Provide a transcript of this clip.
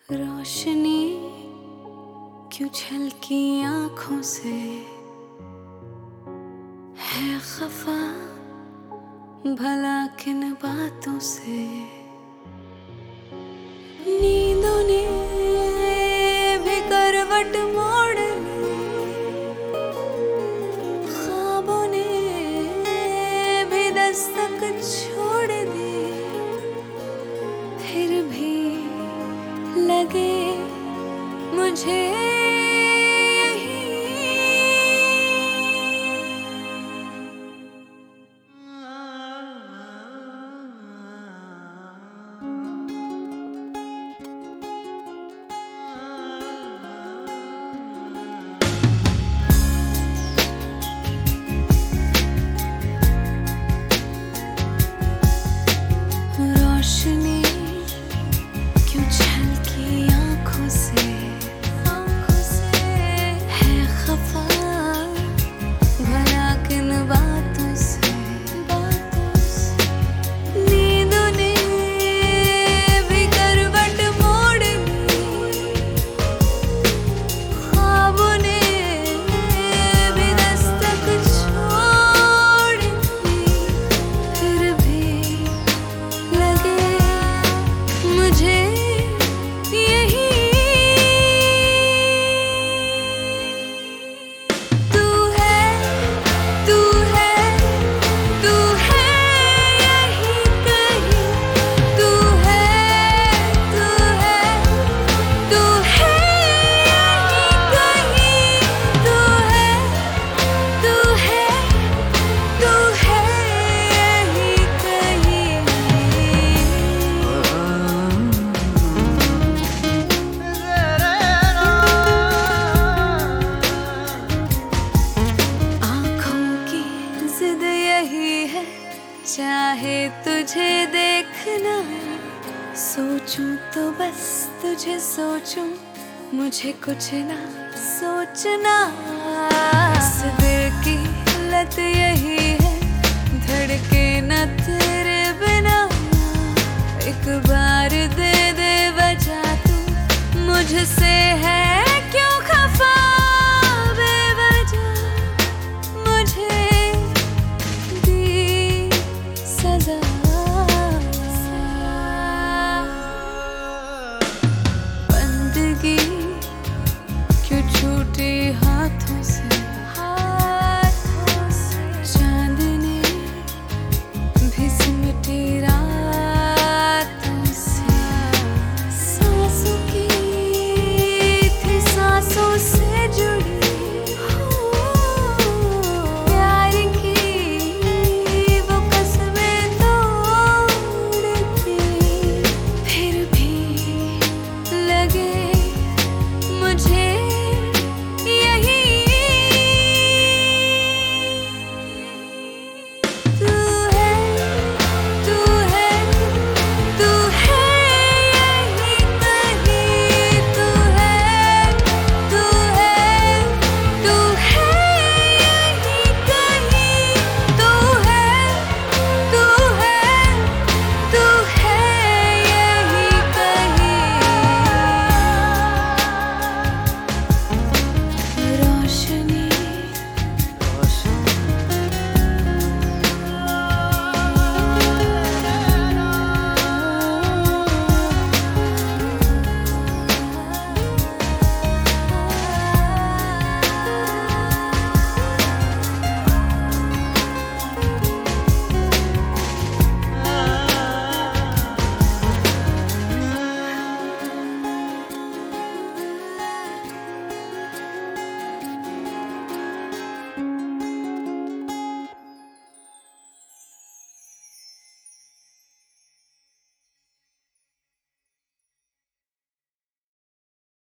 रोशनी क्यों छलकी आंखों से है खफा भला किन बातों से। नींदों ने भी करवट मोड़ ली, ख्वाबों ने भी दस्तक छोड़ दी, फिर भी लगे मुझे रोशनी क्यों छलकी आंखों से है खफा भला किन बातों से। नींदों ने भी करवट मोड़ ली, ख्वाबों ने भी दस्तक छोड़ दी, फिर भी लगे मुझे यही। तू है, तू है, तू है यही कहीं। तू है, तू है, तू है यही कहीं। तू है, तू है, तू है यही कहीं। आँखों की जिद यही है, चाहे तुझे देखना, सोचूं तो बस तुझे सोचूं, मुझे कुछ ना सोचना। इस दिल की लत यही है, धड़के न तेरे बिना, एक बार दे दे वजह तू मुझसे है